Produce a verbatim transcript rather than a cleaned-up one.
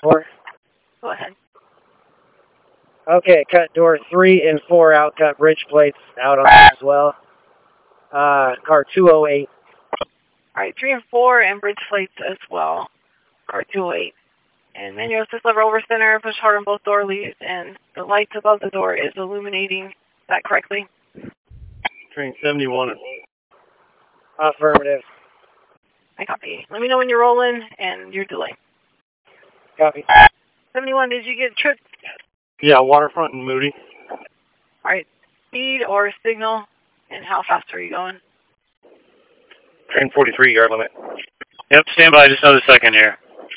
four. Go ahead. Okay, cut door three and four out, cut bridge plates out on as well. Uh, car two oh eight. Alright, three and four and bridge plates as well. Car two oh eight. And manual assist lever over center, push hard on both door leads, and the lights above the door is illuminating. Is that correctly? Train seventy-one. Affirmative. I copy. Let me know when you're rolling and your delay. Copy. seventy-one, did you get tripped? Yeah, Waterfront and Moody. Alright, speed or signal, and how fast are you going? Train forty-three, yard limit. Yep, stand by just another second here.